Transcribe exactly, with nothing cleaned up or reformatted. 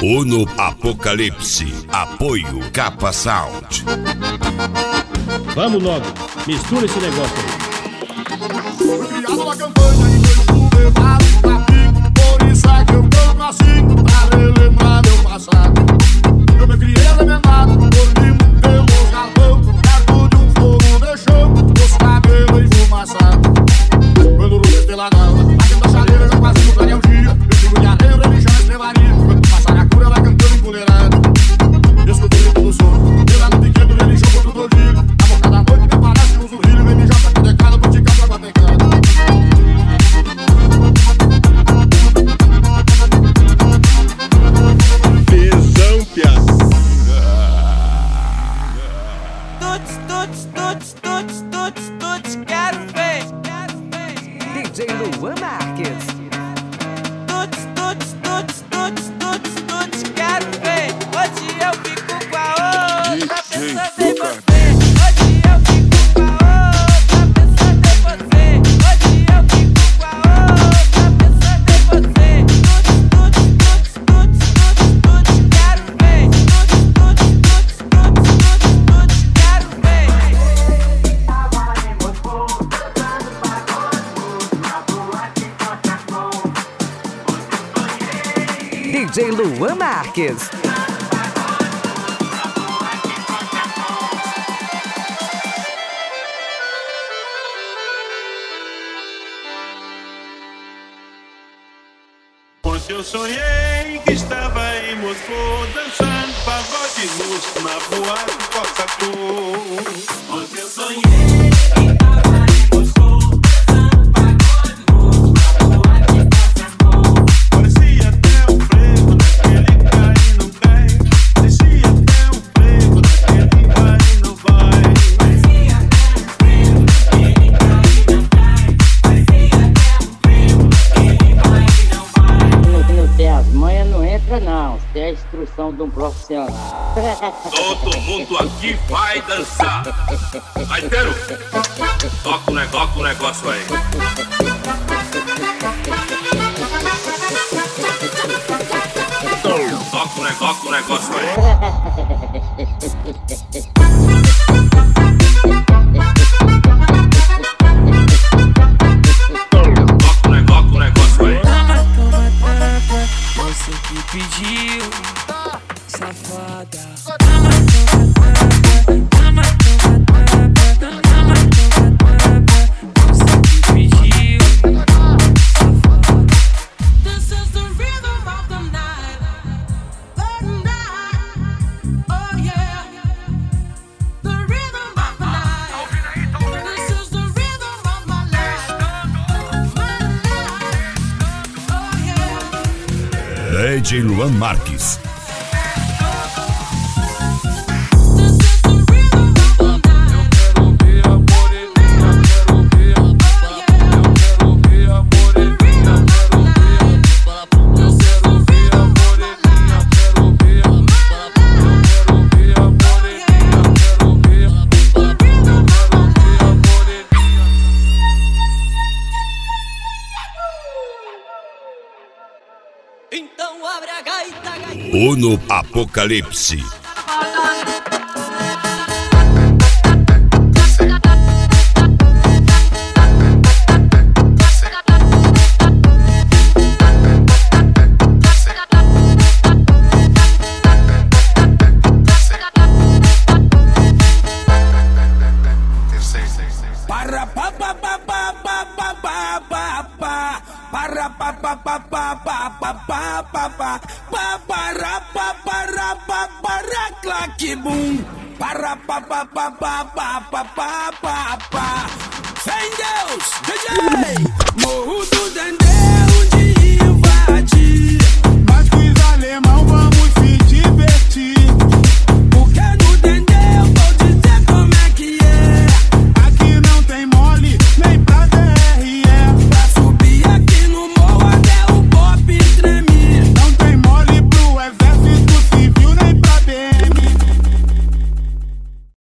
Uno Apocalipse. Apoio Capa Sound. Vamos logo, mistura esse negócio aí. Fui criado na campanha e foi levado pra pico. Por isso é que eu canto assim, pra relembrar meu passado. Eu me criei remendado, por limo, pelo galpão, perto de um fogo de chão, os cabelos enfumaçados. Quando o rumo pela nova, batendo a chaleira, já quase no clareio dia. Eu sigo de areia, eu religião na estrevaria. Quando passar a cura, ela cantando empoleirado. Escuto o grito do som, pela no pequeno, religião contra o tordilho. Na boca da noite me aparece um zurrilho, vem mijar pra que decada, vou ticar pra guatecada. Tesão, piada. Tuts, tuts, tuts, tuts, tuts, tuts, quero ver, quero ver. D J Luan Marques. Tuts, tuts, tuts, tuts, tuts, tuts, quero ver. Hoje eu fico com a outra, pensando em você. Hoje eu fico com a outra, pensando em você. Hoje eu fico com a outra, pensando em você. Tuts, tuts, tuts, tuts, tuts, tuts, quero ver. Tuts, tuts, tuts, tuts, tuts, tuts, quero ver. D J Luan Marques. Ontem eu sonhei que estava em Moscou, dançando pagode luxo na boate Coca-Cola. Ontem eu sonhei que estava em Moscou, dançando pagode luxo na boate Coca-Cola. Parecia até um frevo daquele cai e não cai. Parecia até um frevo daquele vai e não vai. Parecia até um frevo daquele cai e não cai. Parecia até um frevo daquele vai e não vai. Não tem as manhas, não entra não. Isso é a instrução de um profissional. Todo mundo aqui vai dançar. Vai, Teru. Toca o negócio, toca o negócio aí. Toca o negócio, toca o negócio aí. Toca o negócio, o negócio aí. Toma, toma, tapa, você que pediu, safada. Toma, toma, tapa, toma, toma, tapa, toma, toma, tapa, você que pediu, safada. This is the rhythm of the night, the night, oh yeah. The rhythm of the night, this is the rhythm of my life, my life, oh yeah. D J Luan Marques. This is the rhythm of the night. Eu quero ver a moreninha, quero ver. Eu quero ver a moreninha, quero ver. Eu quero ver a moreninha, quero ver. Eu quero ver a moreninha, quero ver. Eu quero ver a moreninha. Então abre a gaita, gaita. Uno Apocalipse. Para pa pa pa pa pa pa pa pa pa para pa pa pa pa pa pa pa pa pa pa para pa para pa para claque bum para pa pa pa pa pa pa pa pa pa sem Deus D J Morro do